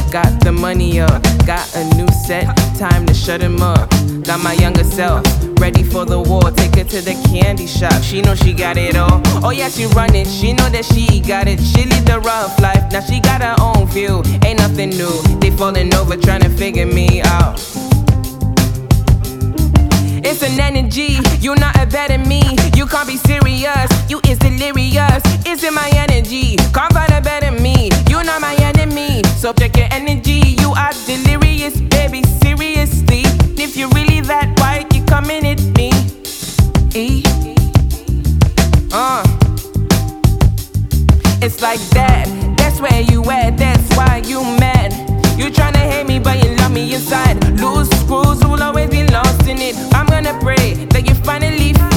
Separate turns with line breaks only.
Got the money up, got a new set, time to shut him up. Got my younger self, ready for the war, take her to the candy shop. She know she got it all, oh yeah she run it. She know that she got it, she live the rough life. Now she got her own view, ain't nothing new. They falling over trying to figure me out. It's an energy, you not a better me. You can't be serious, you is delirious. It's in my energy, can't find a better me. You not my enemy, so check your energy. You are delirious, baby, seriously. If you're really that white, you coming at me. It's like that, that's where you at, that's why you mad. You tryna hate me, but you love me inside. Loose screws will always be lost in it. I'm gonna pray that you finally